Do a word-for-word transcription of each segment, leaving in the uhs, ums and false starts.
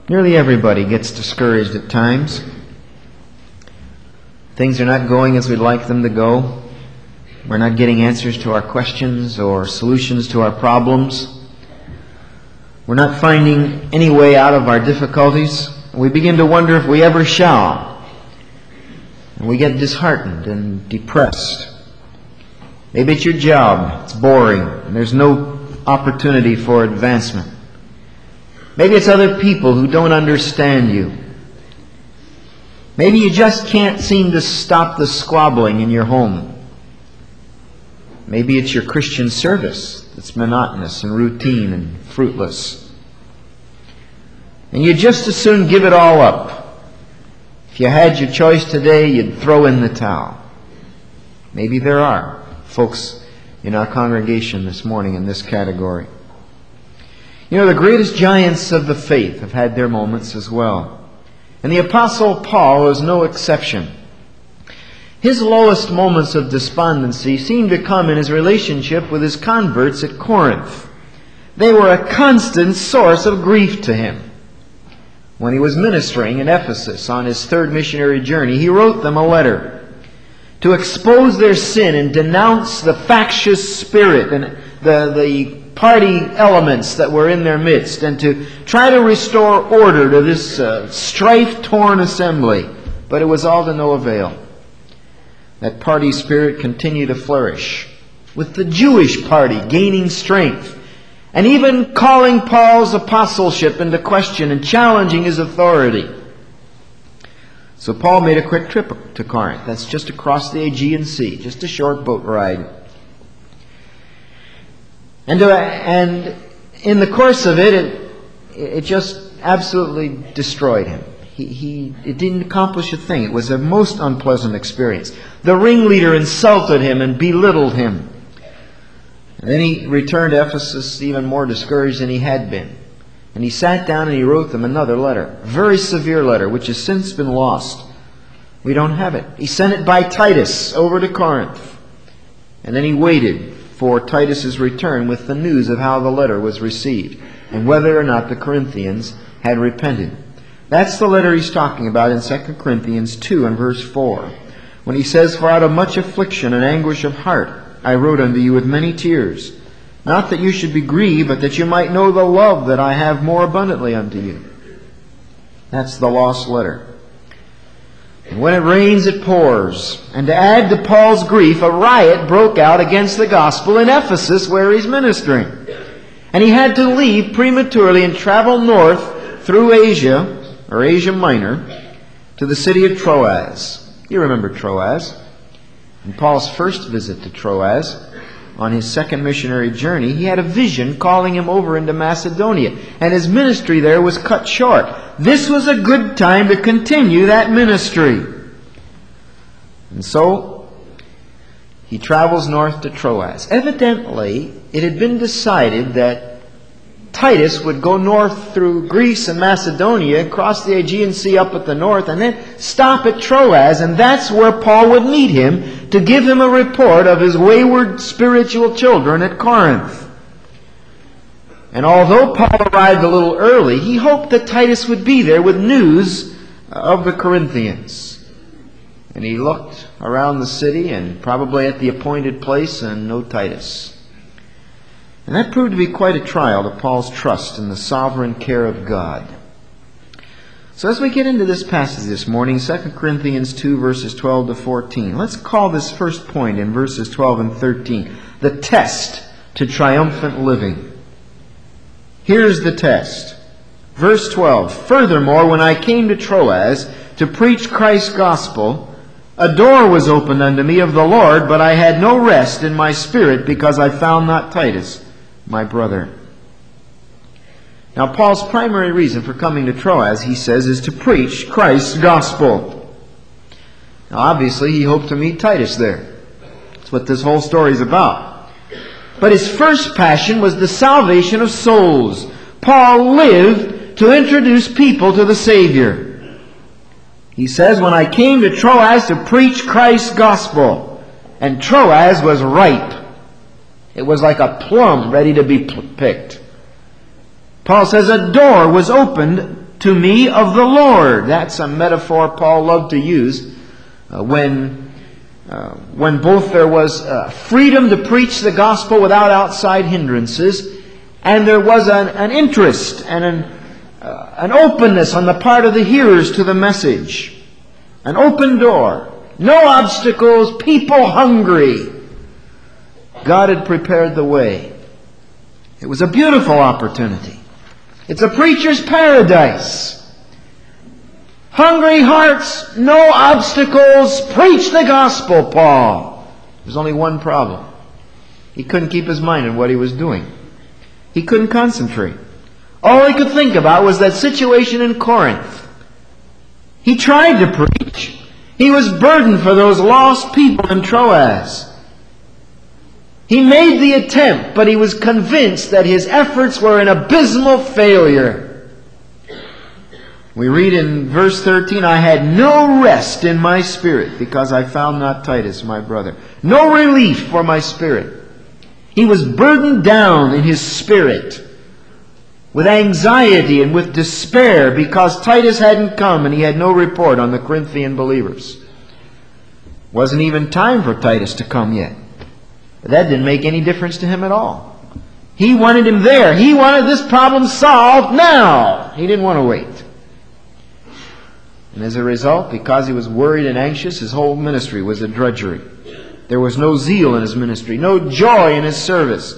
Nearly everybody gets discouraged at times. Things are not going as we'd like them to go. We're not getting answers to our questions or solutions to our problems. We're not finding any way out of our difficulties. We begin to wonder if we ever shall. And we get disheartened and depressed. Maybe it's your job. It's boring. And there's no opportunity for advancement. Maybe it's other people who don't understand you. Maybe you just can't seem to stop the squabbling in your home. Maybe it's your Christian service that's monotonous and routine and fruitless. And you'd just as soon give it all up. If you had your choice today, you'd throw in the towel. Maybe there are folks in our congregation this morning in this category. You know, the greatest giants of the faith have had their moments as well. And the Apostle Paul is no exception. His lowest moments of despondency seemed to come in his relationship with his converts at Corinth. They were a constant source of grief to him. When he was ministering in Ephesus on his third missionary journey, he wrote them a letter to expose their sin and denounce the factious spirit and the, the party elements that were in their midst, and to try to restore order to this uh, strife-torn assembly. But it was all to no avail. That party spirit continued to flourish, with the Jewish party gaining strength, and even calling Paul's apostleship into question and challenging his authority. So Paul made a quick trip to Corinth. That's just across the Aegean Sea, just a short boat ride. And, uh, and in the course of it, it, it just absolutely destroyed him. He, he, it didn't accomplish a thing. It was a most unpleasant experience. The ringleader insulted him and belittled him. And then he returned to Ephesus even more discouraged than he had been. And he sat down and he wrote them another letter, a very severe letter, which has since been lost. We don't have it. He sent it by Titus over to Corinth. And then he waited for Titus's return with the news of how the letter was received and whether or not the Corinthians had repented. That's the letter he's talking about in Second Corinthians two and verse four, when he says, "For out of much affliction and anguish of heart I wrote unto you with many tears, not that you should be grieved, but that you might know the love that I have more abundantly unto you." That's the lost letter. And when it rains, it pours. And to add to Paul's grief, a riot broke out against the gospel in Ephesus where he's ministering. And he had to leave prematurely and travel north through Asia, or Asia Minor, to the city of Troas. You remember Troas. In Paul's first visit to Troas, on his second missionary journey, he had a vision calling him over into Macedonia, and his ministry there was cut short. This was a good time to continue that ministry. And so, he travels north to Troas. Evidently, it had been decided that Titus would go north through Greece and Macedonia, cross the Aegean Sea up at the north, and then stop at Troas, and that's where Paul would meet him to give him a report of his wayward spiritual children at Corinth. And although Paul arrived a little early, he hoped that Titus would be there with news of the Corinthians. And he looked around the city and probably at the appointed place, and no Titus. And that proved to be quite a trial to Paul's trust in the sovereign care of God. So as we get into this passage this morning, Second Corinthians two, verses twelve to fourteen, let's call this first point in verses twelve and thirteen the test to triumphant living. Here's the test. Verse twelve, "Furthermore, when I came to Troas to preach Christ's gospel, a door was opened unto me of the Lord, but I had no rest in my spirit, because I found not Titus, my brother." Now, Paul's primary reason for coming to Troas, he says, is to preach Christ's gospel. Now, obviously, he hoped to meet Titus there. That's what this whole story is about. But his first passion was the salvation of souls. Paul lived to introduce people to the Savior. He says, "When I came to Troas to preach Christ's gospel," and Troas was ripe. It was like a plum ready to be picked. Paul says a door was opened to me of the Lord. That's a metaphor Paul loved to use uh, when, uh, when both there was uh, freedom to preach the gospel without outside hindrances, and there was an, an interest and an, uh, an openness on the part of the hearers to the message. An open door. No obstacles. People hungry. God had prepared the way. It was a beautiful opportunity. It's a preacher's paradise. Hungry hearts, no obstacles. Preach the gospel, Paul. There's only one problem. He couldn't keep his mind on what he was doing. He couldn't concentrate. All he could think about was that situation in Corinth. He tried to preach. He was burdened for those lost people in Troas. He made the attempt, but he was convinced that his efforts were an abysmal failure. We read in verse thirteen, I had no rest in my spirit because I found not Titus, my brother. No relief for my spirit. He was burdened down in his spirit with anxiety and with despair because Titus hadn't come and he had no report on the Corinthian believers. Wasn't even time for Titus to come yet. But that didn't make any difference to him at all. He wanted him there. He wanted this problem solved now. He didn't want to wait. And as a result, because he was worried and anxious, his whole ministry was a drudgery. There was no zeal in his ministry, no joy in his service.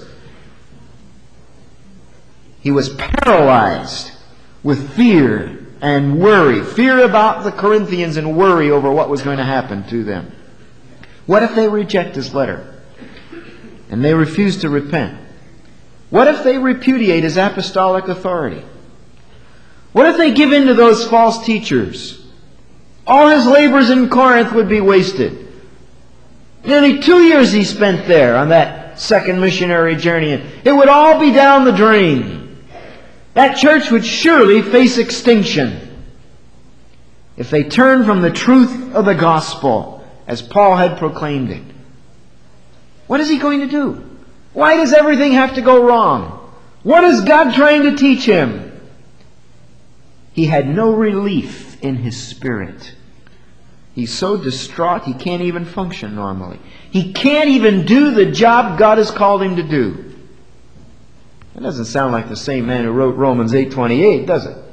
He was paralyzed with fear and worry. Fear about the Corinthians and worry over what was going to happen to them. What if they reject his letter and they refuse to repent? What if they repudiate his apostolic authority? What if they give in to those false teachers? All his labors in Corinth would be wasted. Nearly two years he spent there on that second missionary journey, and it would all be down the drain. That church would surely face extinction if they turned from the truth of the gospel as Paul had proclaimed it. What is he going to do? Why does everything have to go wrong? What is God trying to teach him? He had no relief in his spirit. He's so distraught he can't even function normally. He can't even do the job God has called him to do. That doesn't sound like the same man who wrote Romans eight twenty-eight, does it?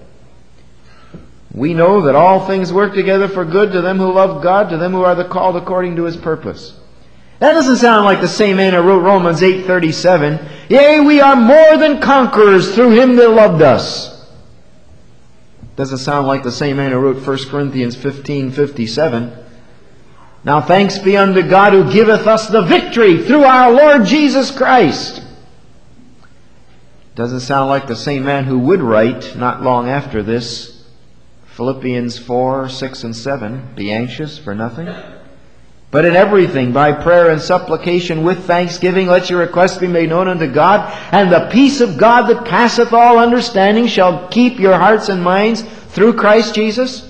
We know that all things work together for good to them who love God, to them who are the called according to His purpose. That doesn't sound like the same man who wrote Romans eight thirty-seven. Yea, we are more than conquerors through Him that loved us. Doesn't sound like the same man who wrote First Corinthians fifteen fifty-seven. Now thanks be unto God who giveth us the victory through our Lord Jesus Christ. Doesn't sound like the same man who would write, not long after this, Philippians four, six, and seven, be anxious for nothing, but in everything, by prayer and supplication with thanksgiving, let your requests be made known unto God, and the peace of God that passeth all understanding shall keep your hearts and minds through Christ Jesus.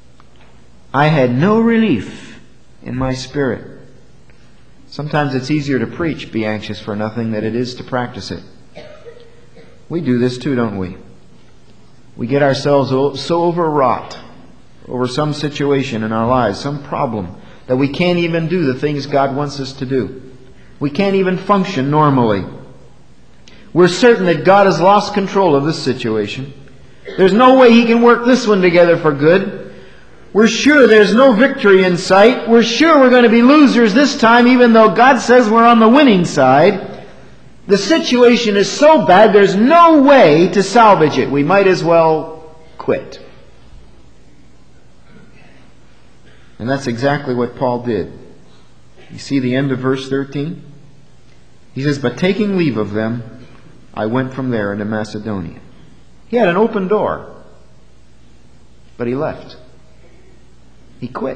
I had no relief in my spirit. Sometimes it's easier to preach, be anxious for nothing, than it is to practice it. We do this too, don't we? We get ourselves so overwrought over some situation in our lives, some problem, that we can't even do the things God wants us to do. We can't even function normally. We're certain that God has lost control of this situation. There's no way He can work this one together for good. We're sure there's no victory in sight. We're sure we're going to be losers this time, even though God says we're on the winning side. The situation is so bad, there's no way to salvage it. We might as well quit. And that's exactly what Paul did. You see the end of verse thirteen? He says, but taking leave of them, I went from there into Macedonia. He had an open door, but he left. He quit.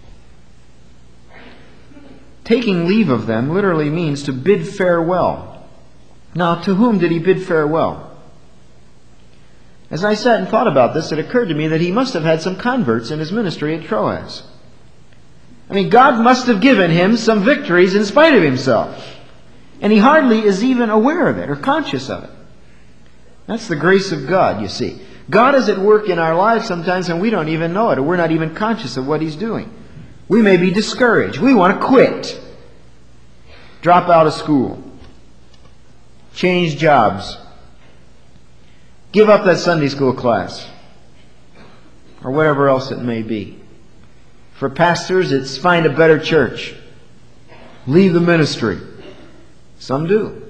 Taking leave of them literally means to bid farewell. Now, to whom did he bid farewell? As I sat and thought about this, it occurred to me that he must have had some converts in his ministry at Troas. I mean, God must have given him some victories in spite of himself. And he hardly is even aware of it or conscious of it. That's the grace of God, you see. God is at work in our lives sometimes and we don't even know it, or we're not even conscious of what He's doing. We may be discouraged. We want to quit. Drop out of school. Change jobs. Give up that Sunday school class. Or whatever else it may be. For pastors, it's find a better church. Leave the ministry. Some do.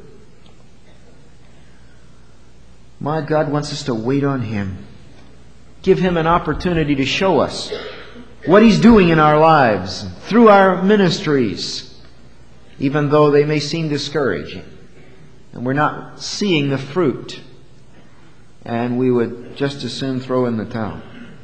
My God wants us to wait on Him. Give Him an opportunity to show us what He's doing in our lives, through our ministries, even though they may seem discouraging. And we're not seeing the fruit. And we would just as soon throw in the towel.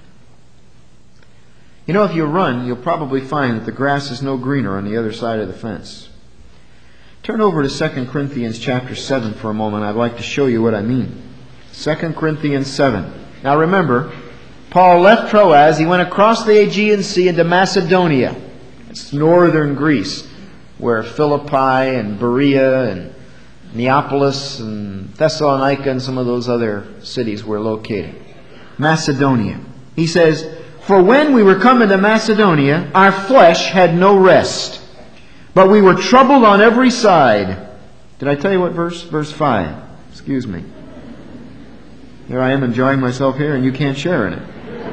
You know, if you run, you'll probably find that the grass is no greener on the other side of the fence. Turn over to Second Corinthians chapter seven for a moment. I'd like to show you what I mean. Second Corinthians seven. Now remember, Paul left Troas. He went across the Aegean Sea into Macedonia. It's northern Greece, where Philippi and Berea and Neapolis and Thessalonica and some of those other cities were located. Macedonia. He says, "For when we were coming to Macedonia, our flesh had no rest, but we were troubled on every side." Did I tell you what verse? Verse five. Excuse me. Here I am enjoying myself here and you can't share in it.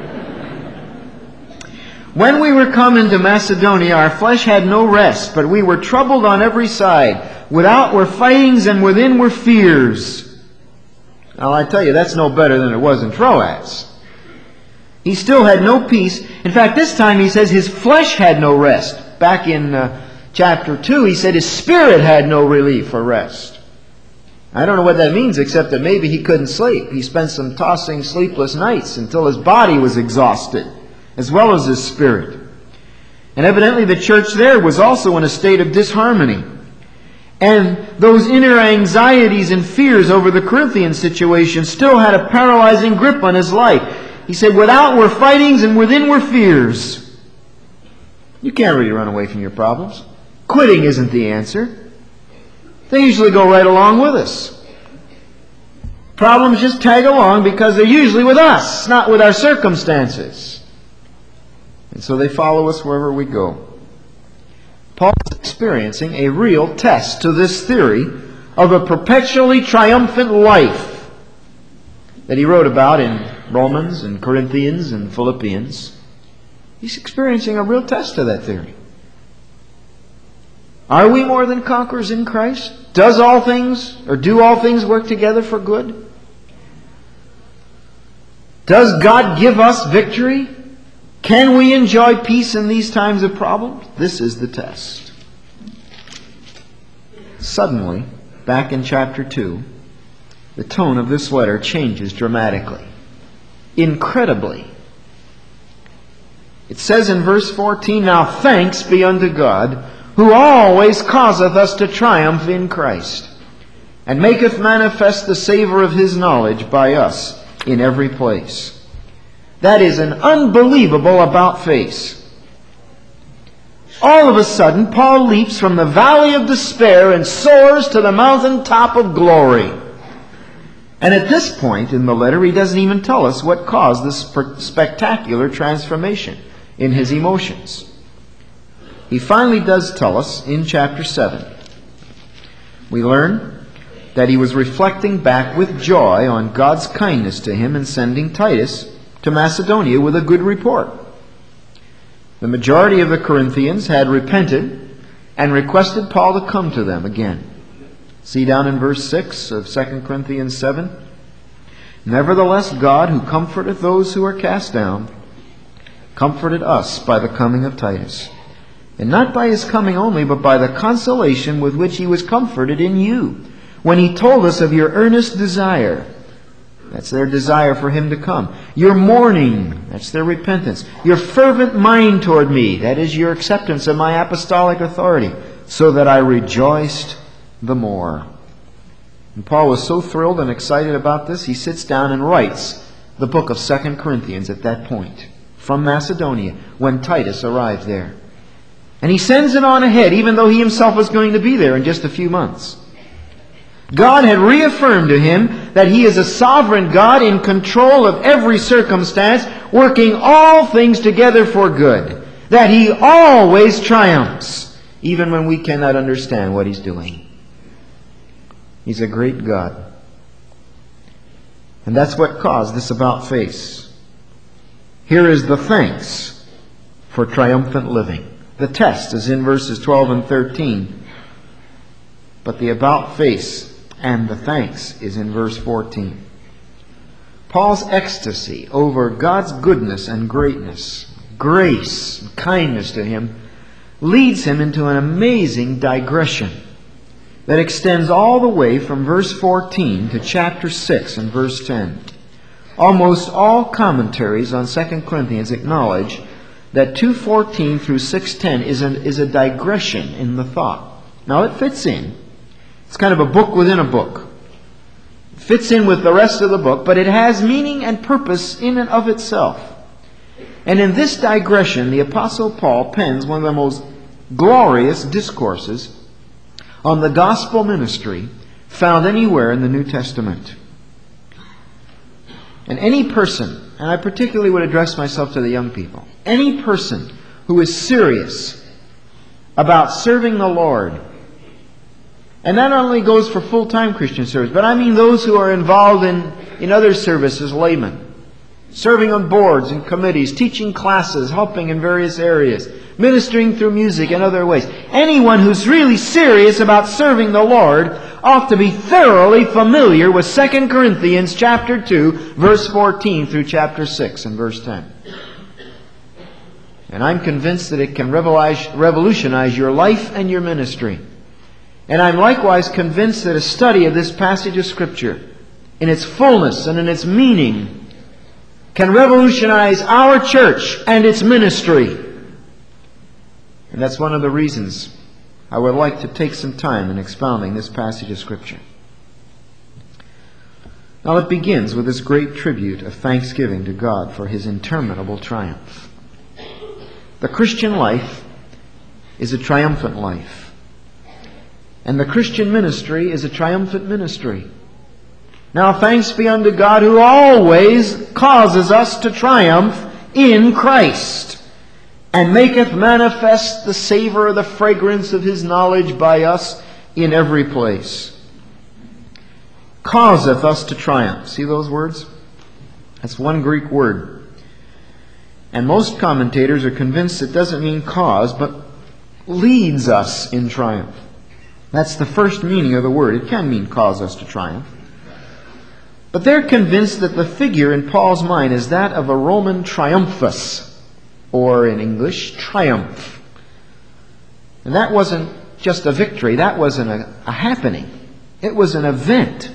"When we were come into Macedonia, our flesh had no rest, but we were troubled on every side. Without were fightings, and within were fears." Now I tell you, that's no better than it was in Troas. He still had no peace. In fact, this time he says his flesh had no rest. Back in uh, chapter two, he said his spirit had no relief or rest. I don't know what that means, except that maybe he couldn't sleep. He spent some tossing sleepless nights until his body was exhausted, as well as his spirit. And evidently the church there was also in a state of disharmony. And those inner anxieties and fears over the Corinthian situation still had a paralyzing grip on his life. He said, "Without were fightings and within were fears." You can't really run away from your problems. Quitting isn't the answer. They usually go right along with us. Problems just tag along because they're usually with us, not with our circumstances. And so they follow us wherever we go. Paul is experiencing a real test to this theory of a perpetually triumphant life that he wrote about in Romans and Corinthians and Philippians. He's experiencing a real test to that theory. Are we more than conquerors in Christ? Does all things, or do all things work together for good? Does God give us victory? Can we enjoy peace in these times of problems? This is the test. Suddenly, back in chapter two, the tone of this letter changes dramatically. Incredibly. It says in verse fourteen, "Now thanks be unto God, who always causeth us to triumph in Christ, and maketh manifest the savour of His knowledge by us in every place." That is an unbelievable about-face. All of a sudden, Paul leaps from the valley of despair and soars to the mountaintop of glory. And at this point in the letter, he doesn't even tell us what caused this spectacular transformation in his emotions. He finally does tell us in chapter seven. We learn that he was reflecting back with joy on God's kindness to him in sending Titus to Macedonia with a good report. The majority of the Corinthians had repented and requested Paul to come to them again. See down in verse six of Second Corinthians seven. "Nevertheless, God, who comforteth those who are cast down, comforted us by the coming of Titus. And not by his coming only, but by the consolation with which he was comforted in you, when he told us of your earnest desire." That's their desire for him to come. "Your mourning," that's their repentance. "Your fervent mind toward me," that is your acceptance of my apostolic authority, "so that I rejoiced the more." And Paul was so thrilled and excited about this, he sits down and writes the book of Second Corinthians at that point, from Macedonia, when Titus arrived there. And he sends it on ahead, even though he himself was going to be there in just a few months. God had reaffirmed to him that he is a sovereign God in control of every circumstance, working all things together for good, that he always triumphs, even when we cannot understand what he's doing. He's a great God. And that's what caused this about face. Here is the thanks for triumphant living. The test is in verses twelve and thirteen. But the about face and the thanks is in verse fourteen. Paul's ecstasy over God's goodness and greatness, grace and kindness to him, leads him into an amazing digression that extends all the way from verse fourteen to chapter six and verse ten. Almost all commentaries on Second Corinthians acknowledge that two fourteen through six ten is a, is a digression in the thought. Now it fits in. It's kind of a book within a book. It fits in with the rest of the book, but it has meaning and purpose in and of itself. And in this digression, the Apostle Paul pens one of the most glorious discourses on the gospel ministry found anywhere in the New Testament. And any person, and I particularly would address myself to the young people, any person who is serious about serving the Lord, and that not only goes for full-time Christian service, but I mean those who are involved in, in other services, laymen, serving on boards and committees, teaching classes, helping in various areas, ministering through music and other ways. Anyone who's really serious about serving the Lord ought to be thoroughly familiar with Second Corinthians chapter two, verse fourteen through chapter six and verse ten. And I'm convinced that it can revolutionize your life and your ministry. And I'm likewise convinced that a study of this passage of Scripture in its fullness and in its meaning can revolutionize our church and its ministry. And that's one of the reasons I would like to take some time in expounding this passage of Scripture. Now it begins with this great tribute of thanksgiving to God for His interminable triumph. The Christian life is a triumphant life. And the Christian ministry is a triumphant ministry. Now thanks be unto God who always causes us to triumph in Christ, and maketh manifest the savour of the fragrance of His knowledge by us in every place. Causeth us to triumph. See those words? That's one Greek word. And most commentators are convinced it doesn't mean cause, but leads us in triumph. That's the first meaning of the word. It can mean cause us to triumph. But they're convinced that the figure in Paul's mind is that of a Roman triumphus, or in English, triumph. And that wasn't just a victory. That wasn't a, a happening. It was an event.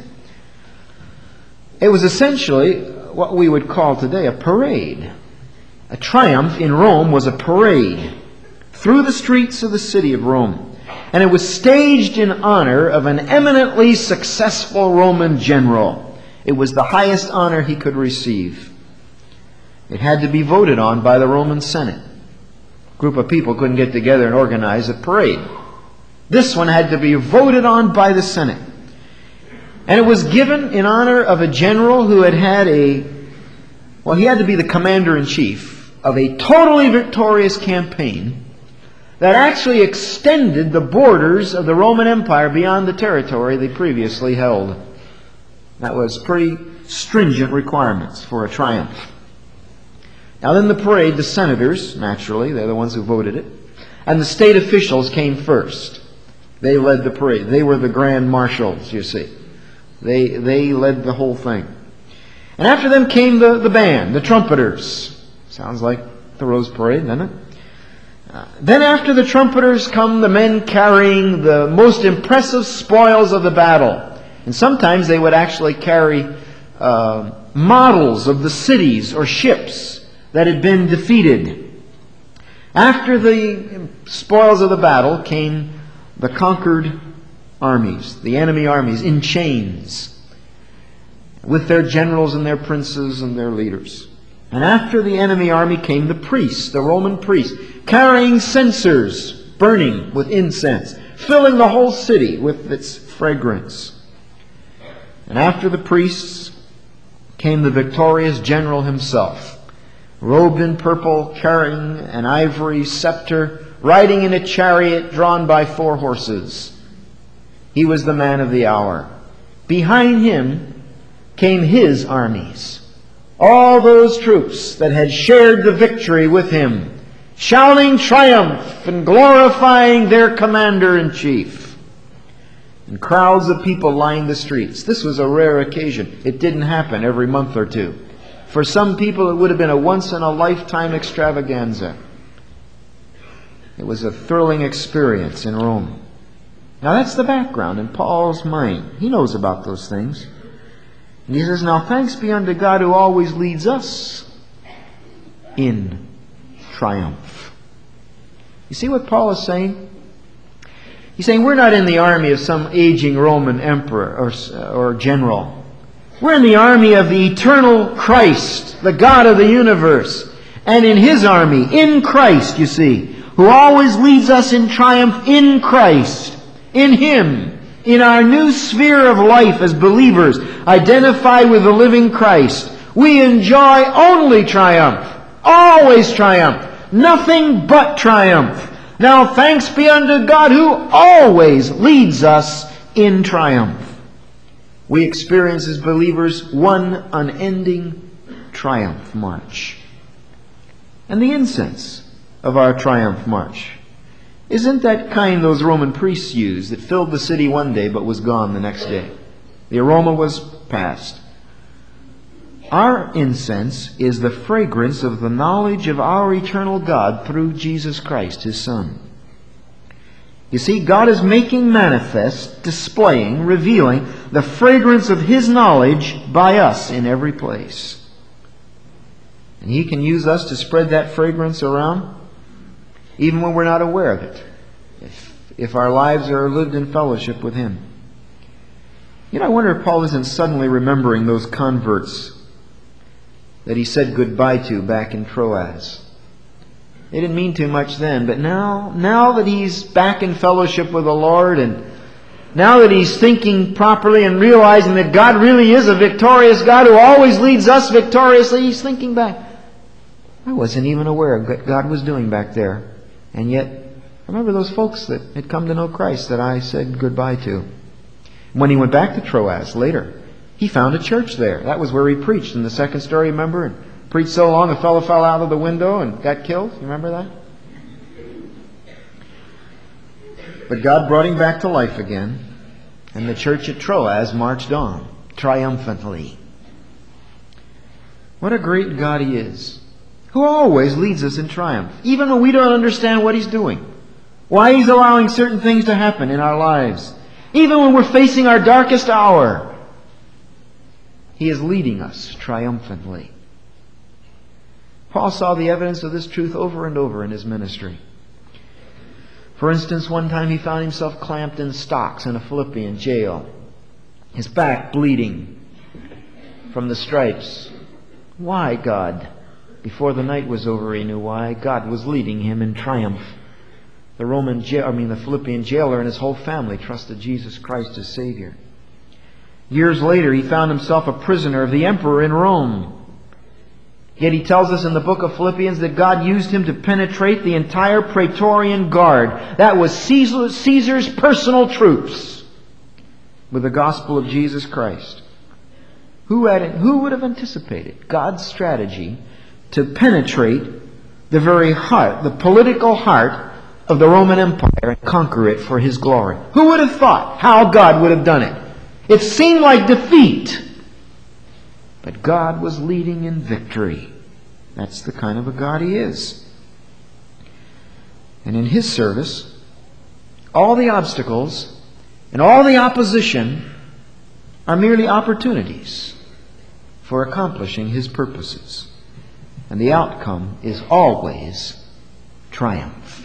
It was essentially what we would call today a parade. A triumph in Rome was a parade through the streets of the city of Rome. And it was staged in honor of an eminently successful Roman general. It was the highest honor he could receive. It had to be voted on by the Roman Senate. A group of people couldn't get together and organize a parade. This one had to be voted on by the Senate. And it was given in honor of a general who had had a, well, he had to be the commander-in-chief of a totally victorious campaign that actually extended the borders of the Roman Empire beyond the territory they previously held. That was pretty stringent requirements for a triumph. Now then the parade, the senators, naturally, they're the ones who voted it, and the state officials came first. They led the parade. They were the grand marshals, you see. They, they led the whole thing. And after them came the, the band, the trumpeters. Sounds like the Rose Parade, doesn't it? Uh, then after the trumpeters come the men carrying the most impressive spoils of the battle. And sometimes they would actually carry uh, models of the cities or ships that had been defeated. After the spoils of the battle came the conquered armies, the enemy armies in chains, with their generals and their princes and their leaders. And after the enemy army came the priests, the Roman priests, carrying censers, burning with incense, filling the whole city with its fragrance. And after the priests came the victorious general himself, robed in purple, carrying an ivory scepter, riding in a chariot drawn by four horses. He was the man of the hour. Behind him came his armies, all those troops that had shared the victory with him, shouting triumph and glorifying their commander-in-chief. And crowds of people lined the streets. This was a rare occasion. It didn't happen every month or two. For some people, it would have been a once-in-a-lifetime extravaganza. It was a thrilling experience in Rome. Now that's the background in Paul's mind. He knows about those things. And he says, now thanks be unto God who always leads us in triumph. You see what Paul is saying? He's saying we're not in the army of some aging Roman emperor or, or general. We're in the army of the eternal Christ, the God of the universe. And in His army, in Christ, you see, who always leads us in triumph in Christ. In Him, in our new sphere of life as believers, identified with the living Christ, we enjoy only triumph, always triumph, nothing but triumph. Now thanks be unto God who always leads us in triumph. We experience as believers one unending triumph march. And the incense of our triumph march isn't that kind those Roman priests used that filled the city one day but was gone the next day. The aroma was past. Our incense is the fragrance of the knowledge of our eternal God through Jesus Christ, His Son. You see, God is making manifest, displaying, revealing the fragrance of His knowledge by us in every place. And He can use us to spread that fragrance around even when we're not aware of it, if, if our lives are lived in fellowship with Him. You know, I wonder if Paul isn't suddenly remembering those converts that he said goodbye to back in Troas. They didn't mean too much then, but now, now that he's back in fellowship with the Lord, and now that he's thinking properly and realizing that God really is a victorious God who always leads us victoriously, he's thinking back. I wasn't even aware of what God was doing back there. And yet, I remember those folks that had come to know Christ that I said goodbye to. When he went back to Troas later, he found a church there. That was where he preached in the second story, remember? And preached so long a fellow fell out of the window and got killed. You remember that? But God brought him back to life again, and the church at Troas marched on triumphantly. What a great God He is, who always leads us in triumph, even when we don't understand what He's doing, why He's allowing certain things to happen in our lives, even when we're facing our darkest hour. He is leading us triumphantly. Paul saw the evidence of this truth over and over in his ministry. For instance, one time he found himself clamped in stocks in a Philippian jail, his back bleeding from the stripes. Why, God? Before the night was over, he knew why. God was leading him in triumph. The Roman jail, I mean the Philippian jailer and his whole family trusted Jesus Christ as Savior. Years later, he found himself a prisoner of the emperor in Rome. Yet he tells us in the book of Philippians that God used him to penetrate the entire Praetorian Guard. That was Caesar's personal troops with the gospel of Jesus Christ. Who, had, who would have anticipated God's strategy to penetrate the very heart, the political heart of the Roman Empire and conquer it for His glory? Who would have thought how God would have done it? It seemed like defeat. But God was leading in victory. That's the kind of a God He is. And in His service, all the obstacles and all the opposition are merely opportunities for accomplishing His purposes. And the outcome is always triumph.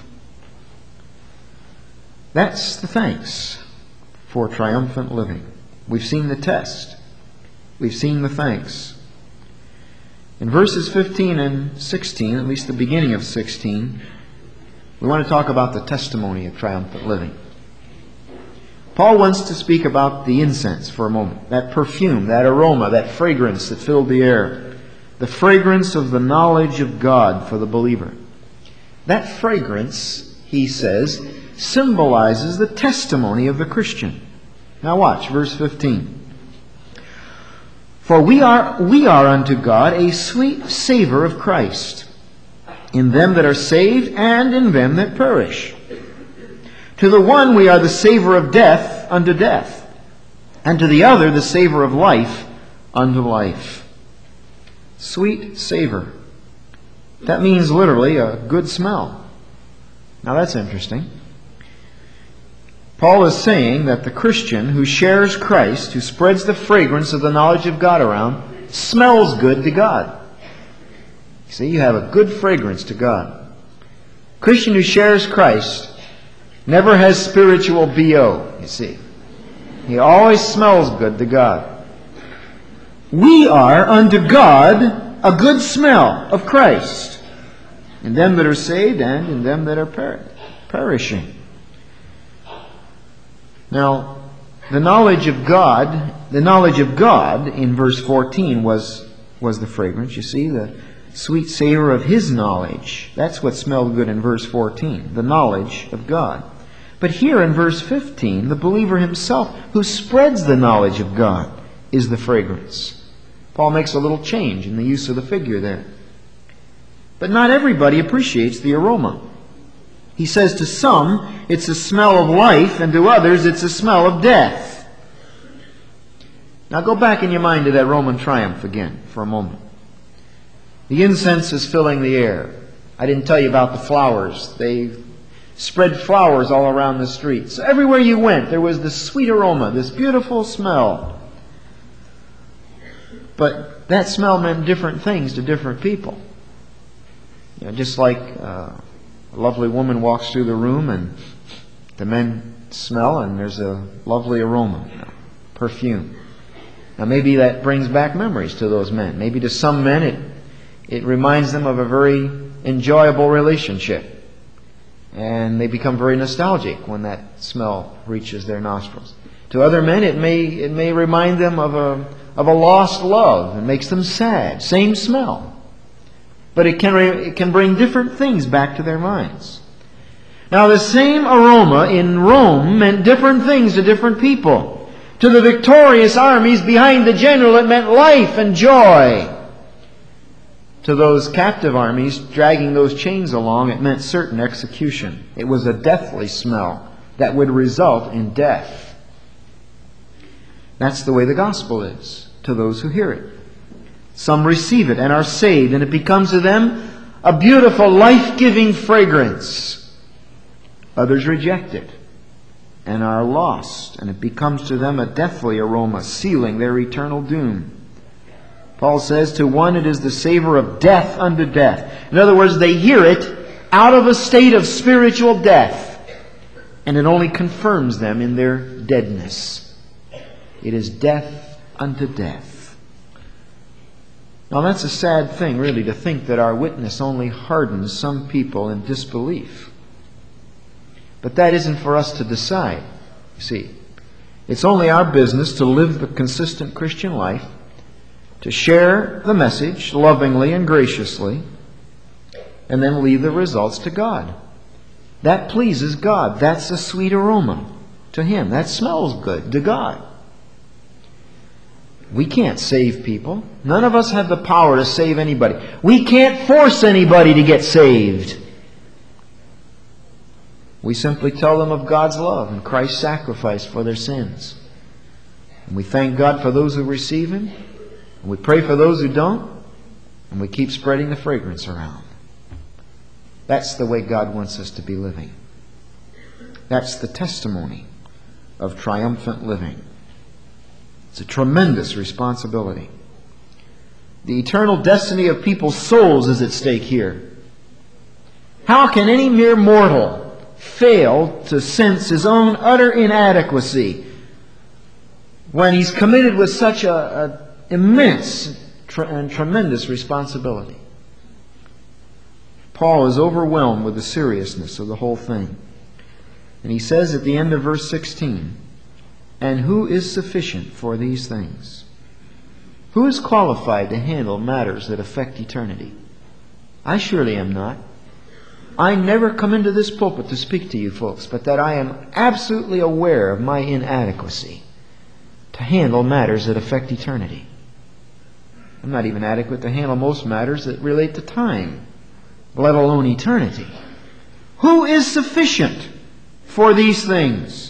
That's the thanks for triumphant living. We've seen the test. We've seen the thanks. In verses fifteen and sixteen, at least the beginning of sixteen, we want to talk about the testimony of triumphant living. Paul wants to speak about the incense for a moment. That perfume, that aroma, that fragrance that filled the air. The fragrance of the knowledge of God for the believer. That fragrance, he says, symbolizes the testimony of the Christian. Now watch, verse fifteen. For we are, we are unto God a sweet savour of Christ, in them that are saved and in them that perish. To the one we are the savour of death unto death, and to the other the savour of life unto life. Sweet savour. That means literally a good smell. Now that's interesting. Paul is saying that the Christian who shares Christ, who spreads the fragrance of the knowledge of God around, smells good to God. You see, you have a good fragrance to God. Christian who shares Christ never has spiritual B O, you see. He always smells good to God. We are unto God a good smell of Christ, in them that are saved and in them that are per- perishing. Now, the knowledge of God, the knowledge of God in verse fourteen was, was the fragrance. You see, the sweet savor of His knowledge. That's what smelled good in verse fourteen, the knowledge of God. But here in verse fifteen, the believer himself who spreads the knowledge of God is the fragrance. Paul makes a little change in the use of the figure there. But not everybody appreciates the aroma. He says to some, it's a smell of life, and to others, it's a smell of death. Now go back in your mind to that Roman triumph again for a moment. The incense is filling the air. I didn't tell you about the flowers. They spread flowers all around the streets. So everywhere you went, there was this sweet aroma, this beautiful smell. But that smell meant different things to different people. You know, just like uh, a lovely woman walks through the room and the men smell and there's a lovely aroma, you know, perfume. Now maybe that brings back memories to those men. Maybe to some men it, it reminds them of a very enjoyable relationship. And they become very nostalgic when that smell reaches their nostrils. To other men it may, it may remind them of a, of a lost love and makes them sad. Same smell. But it can, it can bring different things back to their minds. Now the same aroma in Rome meant different things to different people. To the victorious armies behind the general it meant life and joy. To those captive armies dragging those chains along it meant certain execution. It was a deathly smell that would result in death. That's the way the gospel is to those who hear it. Some receive it and are saved, and it becomes to them a beautiful, life-giving fragrance. Others reject it and are lost, and it becomes to them a deathly aroma, sealing their eternal doom. Paul says, to one it is the savor of death unto death. In other words, they hear it out of a state of spiritual death, and it only confirms them in their deadness. It is death unto death. Now that's a sad thing, really, to think that our witness only hardens some people in disbelief. But that isn't for us to decide, you see. It's only our business to live the consistent Christian life, to share the message lovingly and graciously, and then leave the results to God. That pleases God. That's a sweet aroma to Him. That smells good to God. We can't save people. None of us have the power to save anybody. We can't force anybody to get saved. We simply tell them of God's love and Christ's sacrifice for their sins. And we thank God for those who receive Him. And we pray for those who don't. And we keep spreading the fragrance around. That's the way God wants us to be living. That's the testimony of triumphant living. It's a tremendous responsibility. The eternal destiny of people's souls is at stake here. How can any mere mortal fail to sense his own utter inadequacy when he's committed with such an immense tre- and tremendous responsibility? Paul is overwhelmed with the seriousness of the whole thing. And he says at the end of verse sixteen, And who is sufficient for these things? Who is qualified to handle matters that affect eternity? I surely am not. I never come into this pulpit to speak to you folks, but that I am absolutely aware of my inadequacy to handle matters that affect eternity. I'm not even adequate to handle most matters that relate to time, let alone eternity. Who is sufficient for these things?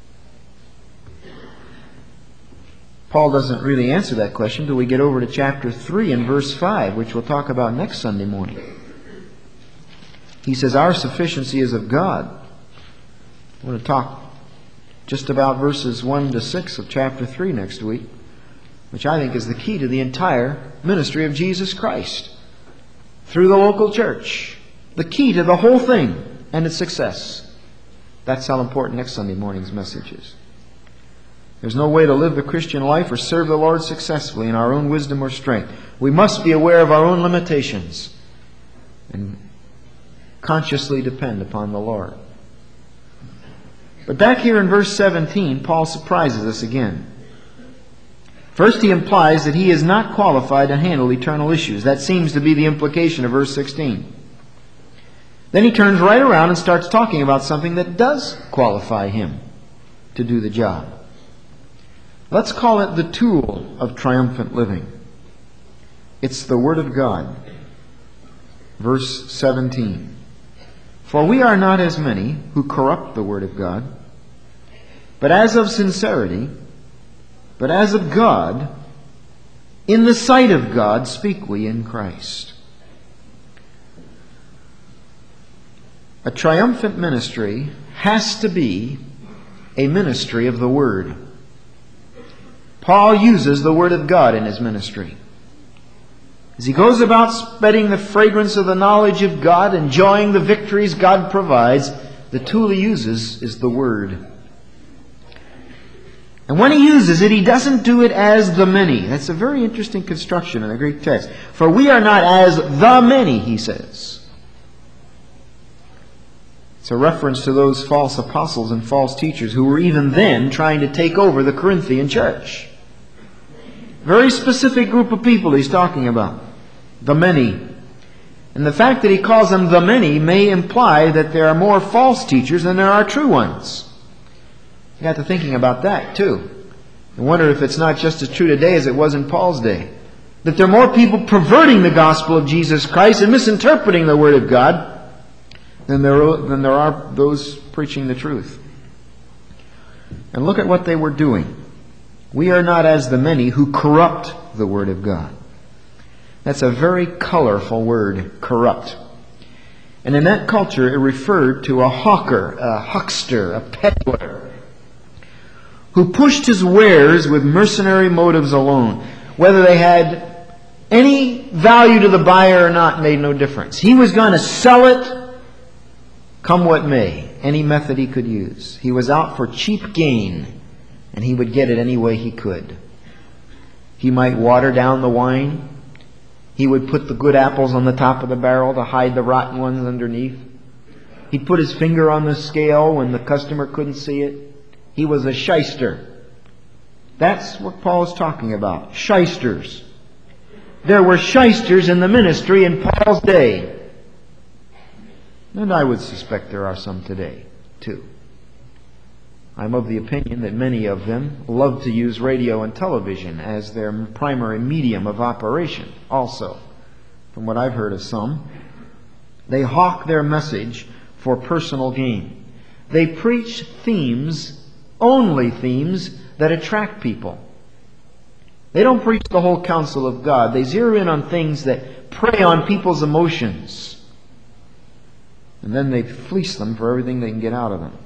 Paul doesn't really answer that question until we get over to chapter three and verse five, which we'll talk about next Sunday morning. He says, our sufficiency is of God. I want to talk just about verses one to six of chapter three next week, which I think is the key to the entire ministry of Jesus Christ through the local church. The key to the whole thing and its success. That's how important next Sunday morning's message is. There's no way to live the Christian life or serve the Lord successfully in our own wisdom or strength. We must be aware of our own limitations and consciously depend upon the Lord. But back here in verse seventeen, Paul surprises us again. First, he implies that he is not qualified to handle eternal issues. That seems to be the implication of verse sixteen. Then he turns right around and starts talking about something that does qualify him to do the job. Let's call it the tool of triumphant living. It's the Word of God. Verse seventeen. For we are not as many who corrupt the Word of God, but as of sincerity, but as of God, in the sight of God speak we in Christ. A triumphant ministry has to be a ministry of the Word. Paul uses the Word of God in his ministry. As he goes about spreading the fragrance of the knowledge of God, enjoying the victories God provides, the tool he uses is the Word. And when he uses it, he doesn't do it as the many. That's a very interesting construction in the Greek text. For we are not as the many, he says. It's a reference to those false apostles and false teachers who were even then trying to take over the Corinthian church. Very specific group of people he's talking about. The many. And the fact that he calls them the many may imply that there are more false teachers than there are true ones. I got to thinking about that too. I wonder if it's not just as true today as it was in Paul's day. That there are more people perverting the gospel of Jesus Christ and misinterpreting the Word of God than there, than there are those preaching the truth. And look at what they were doing. We are not as the many who corrupt the Word of God. That's a very colorful word, corrupt. And in that culture it referred to a hawker, a huckster, a peddler, who pushed his wares with mercenary motives alone. Whether they had any value to the buyer or not made no difference. He was going to sell it come what may, any method he could use. He was out for cheap gain, and he would get it any way he could. He might water down the wine. He would put the good apples on the top of the barrel to hide the rotten ones underneath. He'd put his finger on the scale when the customer couldn't see it. He was a shyster. That's what Paul is talking about. Shysters. There were shysters in the ministry in Paul's day. And I would suspect there are some today, too. I'm of the opinion that many of them love to use radio and television as their primary medium of operation also. From what I've heard of some, they hawk their message for personal gain. They preach themes, only themes, that attract people. They don't preach the whole counsel of God. They zero in on things that prey on people's emotions. And then they fleece them for everything they can get out of them.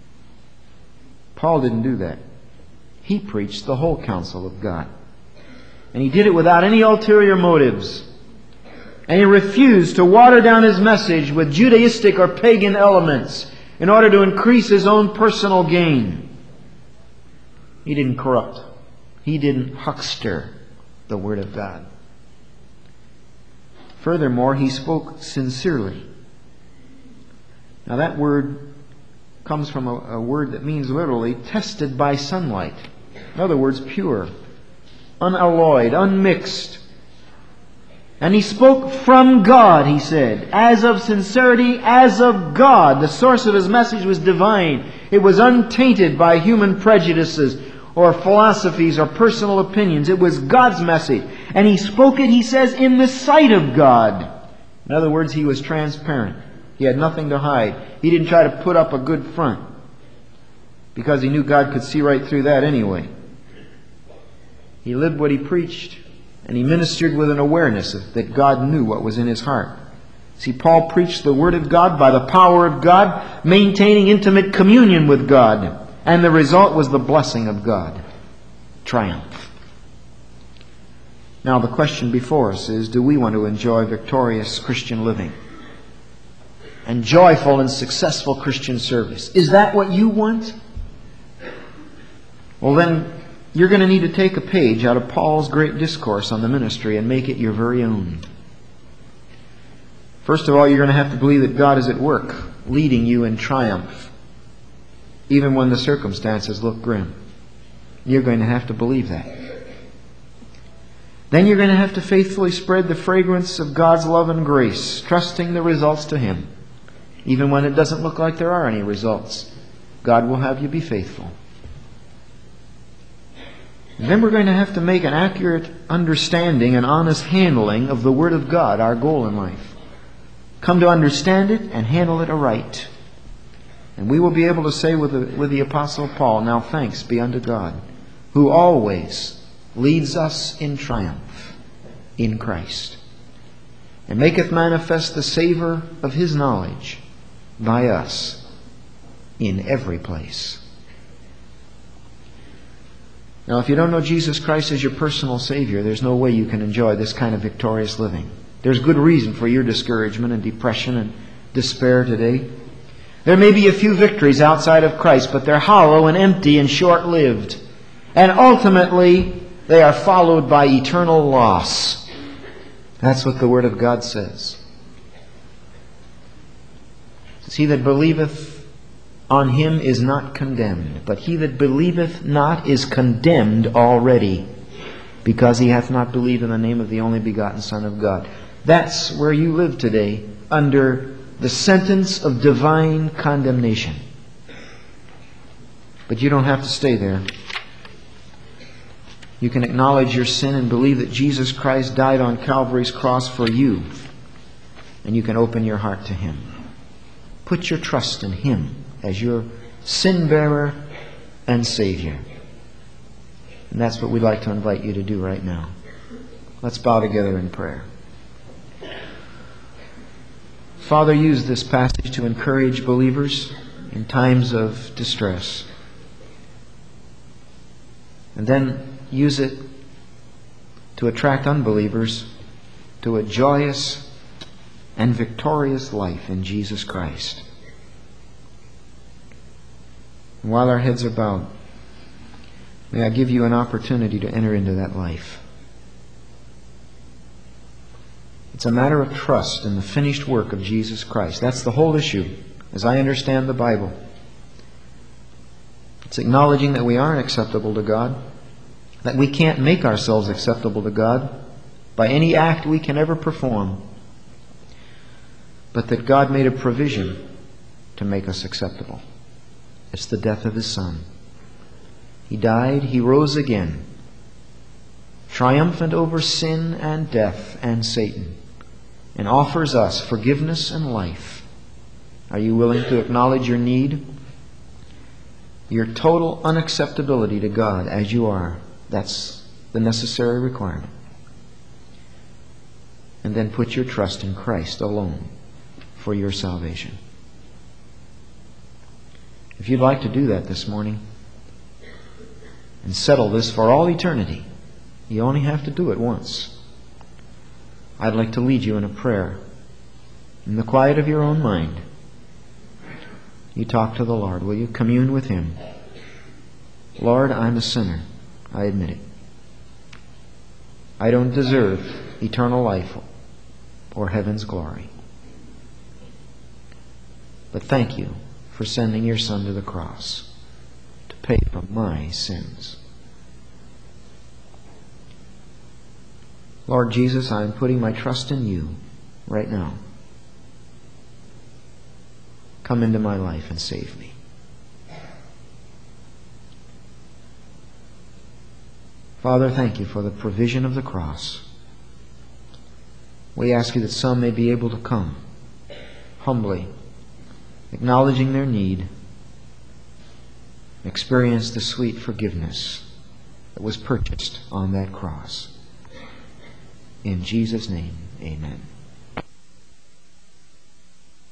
Paul didn't do that. He preached the whole counsel of God. And he did it without any ulterior motives. And he refused to water down his message with Judaistic or pagan elements in order to increase his own personal gain. He didn't corrupt. He didn't huckster the Word of God. Furthermore, he spoke sincerely. Now that word comes from a, a word that means literally tested by sunlight. In other words, pure, unalloyed, unmixed. And he spoke from God, he said, as of sincerity, as of God. The source of his message was divine. It was untainted by human prejudices or philosophies or personal opinions. It was God's message. And he spoke it, he says, in the sight of God. In other words, he was transparent. He had nothing to hide. He didn't try to put up a good front, because he knew God could see right through that anyway. He lived what he preached, and he ministered with an awareness that God knew what was in his heart. See, Paul preached the Word of God by the power of God, maintaining intimate communion with God. And the result was the blessing of God. Triumph. Now the question before us is, do we want to enjoy victorious Christian living and joyful and successful Christian service? Is that what you want? Well, then you're going to need to take a page out of Paul's great discourse on the ministry and make it your very own. First of all, you're going to have to believe that God is at work, leading you in triumph, even when the circumstances look grim. You're going to have to believe that. Then you're going to have to faithfully spread the fragrance of God's love and grace, trusting the results to Him. Even when it doesn't look like there are any results, God will have you be faithful. And then we're going to have to make an accurate understanding and honest handling of the Word of God, our goal in life. Come to understand it and handle it aright. And we will be able to say with the, with the Apostle Paul, now thanks be unto God, who always leads us in triumph in Christ, and maketh manifest the savour of His knowledge by us in every place. Now, if you don't know Jesus Christ as your personal Savior, there's no way you can enjoy this kind of victorious living. There's good reason for your discouragement and depression and despair today. There may be a few victories outside of Christ, but they're hollow and empty and short-lived. And ultimately, they are followed by eternal loss. That's what the Word of God says. He that believeth on Him is not condemned, but he that believeth not is condemned already, because he hath not believed in the name of the only begotten Son of God. That's where you live today, under the sentence of divine condemnation. But you don't have to stay there. You can acknowledge your sin and believe that Jesus Christ died on Calvary's cross for you, and you can open your heart to Him. Put your trust in Him as your sin-bearer and Savior. And that's what we'd like to invite you to do right now. Let's bow together in prayer. Father, use this passage to encourage believers in times of distress. And then use it to attract unbelievers to a joyous and victorious life in Jesus Christ. And while our heads are bowed, may I give you an opportunity to enter into that life. It's a matter of trust in the finished work of Jesus Christ. That's the whole issue, as I understand the Bible. It's acknowledging that we aren't acceptable to God, that we can't make ourselves acceptable to God by any act we can ever perform, but that God made a provision to make us acceptable. It's the death of His Son. He died, He rose again, triumphant over sin and death and Satan, and offers us forgiveness and life. Are you willing to acknowledge your need? Your total unacceptability to God as you are. That's the necessary requirement. And then put your trust in Christ alone for your salvation. If you'd like to do that this morning and settle this for all eternity, you only have to do it once. I'd like to lead you in a prayer. In the quiet of your own mind, you talk to the Lord. Will you commune with Him? Lord, I'm a sinner. I admit it. I don't deserve eternal life or heaven's glory. But thank you for sending your Son to the cross to pay for my sins. Lord Jesus, I am putting my trust in you right now. Come into my life and save me. Father, thank you for the provision of the cross. We ask you that some may be able to come humbly, acknowledging their need, experience the sweet forgiveness that was purchased on that cross. In Jesus' name, amen.